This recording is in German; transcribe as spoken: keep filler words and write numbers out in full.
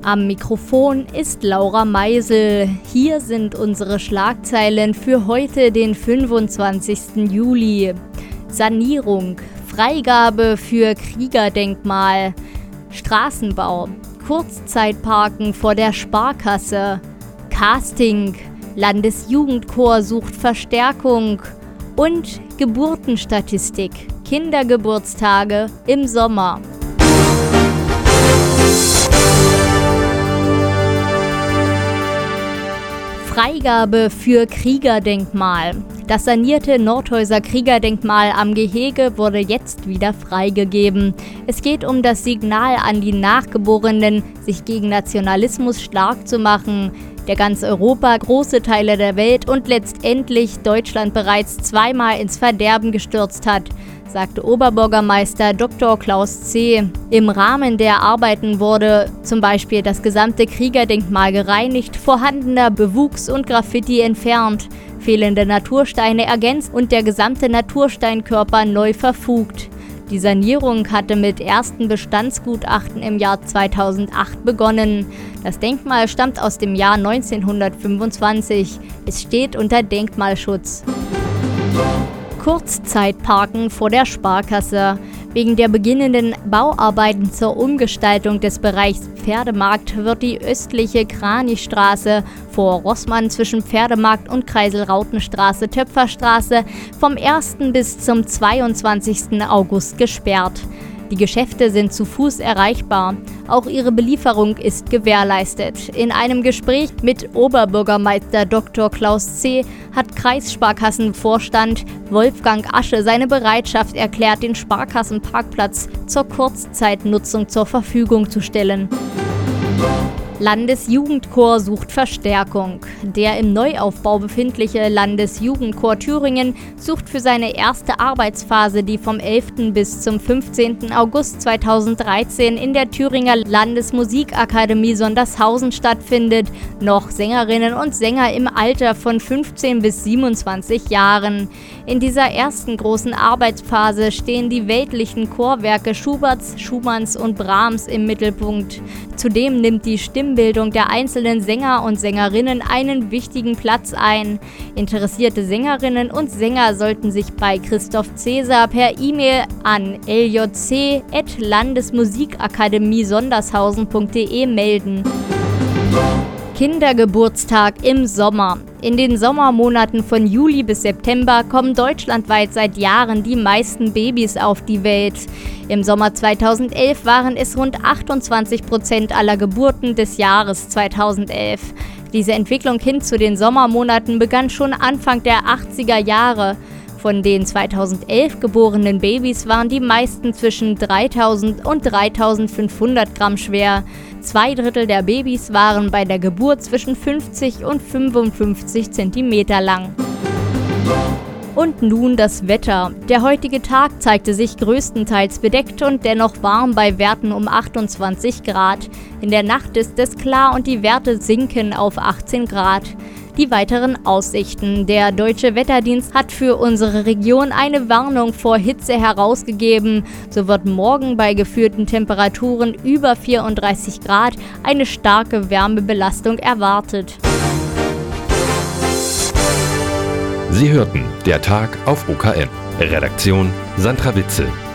Am Mikrofon ist Laura Meisel. Hier sind unsere Schlagzeilen für heute, den fünfundzwanzigsten Juli. Sanierung, Freigabe für Kriegerdenkmal, Straßenbau, Kurzzeitparken vor der Sparkasse, Casting, Landesjugendchor sucht Verstärkung und Geburtenstatistik, Kindergeburtstage im Sommer. Freigabe für Kriegerdenkmal. Das sanierte Nordhäuser Kriegerdenkmal am Gehege wurde jetzt wieder freigegeben. Es geht um das Signal an die Nachgeborenen, sich gegen Nationalismus stark zu machen, der ganz Europa, große Teile der Welt und letztendlich Deutschland bereits zweimal ins Verderben gestürzt hat, sagte Oberbürgermeister Doktor Klaus C. Im Rahmen der Arbeiten wurde zum Beispiel das gesamte Kriegerdenkmal gereinigt, vorhandener Bewuchs und Graffiti entfernt, fehlende Natursteine ergänzt und der gesamte Natursteinkörper neu verfugt. Die Sanierung hatte mit ersten Bestandsgutachten im Jahr zweitausendacht begonnen. Das Denkmal stammt aus dem Jahr neunzehnhundertfünfundzwanzig. Es steht unter Denkmalschutz. Kurzzeitparken vor der Sparkasse. Wegen der beginnenden Bauarbeiten zur Umgestaltung des Bereichs Pferdemarkt wird die östliche Kranichstraße vor Rossmann zwischen Pferdemarkt und Kreisel-Rautenstraße-Töpferstraße vom ersten bis zum zweiundzwanzigsten August gesperrt. Die Geschäfte sind zu Fuß erreichbar. Auch ihre Belieferung ist gewährleistet. In einem Gespräch mit Oberbürgermeister Doktor Klaus C. hat Kreissparkassenvorstand Wolfgang Asche seine Bereitschaft erklärt, den Sparkassenparkplatz zur Kurzzeitnutzung zur Verfügung zu stellen. Landesjugendchor sucht Verstärkung. Der im Neuaufbau befindliche Landesjugendchor Thüringen sucht für seine erste Arbeitsphase, die vom elften bis zum fünfzehnten August zweitausenddreizehn in der Thüringer Landesmusikakademie Sondershausen stattfindet, noch Sängerinnen und Sänger im Alter von fünfzehn bis siebenundzwanzig Jahren. In dieser ersten großen Arbeitsphase stehen die weltlichen Chorwerke Schuberts, Schumanns und Brahms im Mittelpunkt. Zudem nimmt die Stimmbildung der einzelnen Sänger und Sängerinnen einen wichtigen Platz ein. Interessierte Sängerinnen und Sänger sollten sich bei Christoph Cäsar per E-Mail an l j c at landesmusikakademie sondershausen punkt d e melden. Kindergeburtstag im Sommer. In den Sommermonaten von Juli bis September kommen deutschlandweit seit Jahren die meisten Babys auf die Welt. Im Sommer zweitausendelf waren es rund achtundzwanzig Prozent aller Geburten des Jahres zweitausendelf. Diese Entwicklung hin zu den Sommermonaten begann schon Anfang der achtziger Jahre. Von den zweitausendelf geborenen Babys waren die meisten zwischen dreitausend und dreitausendfünfhundert Gramm schwer. Zwei Drittel der Babys waren bei der Geburt zwischen fünfzig und fünfundfünfzig Zentimeter lang. Und nun das Wetter. Der heutige Tag zeigte sich größtenteils bedeckt und dennoch warm bei Werten um achtundzwanzig Grad. In der Nacht ist es klar und die Werte sinken auf achtzehn Grad. Die weiteren Aussichten. Der Deutsche Wetterdienst hat für unsere Region eine Warnung vor Hitze herausgegeben. So wird morgen bei geführten Temperaturen über vierunddreißig Grad eine starke Wärmebelastung erwartet. Sie hörten der Tag auf O K N. Redaktion Sandra Witzel.